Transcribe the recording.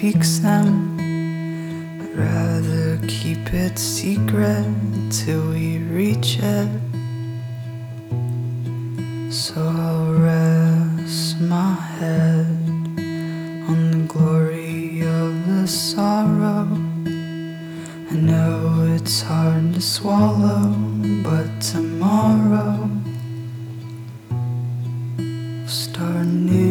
peeks them, but rather keep it secret till we reach it. So I'll rest my head on the glory of the sorrow. I know it's hard to swallow, but tomorrow we'll start new.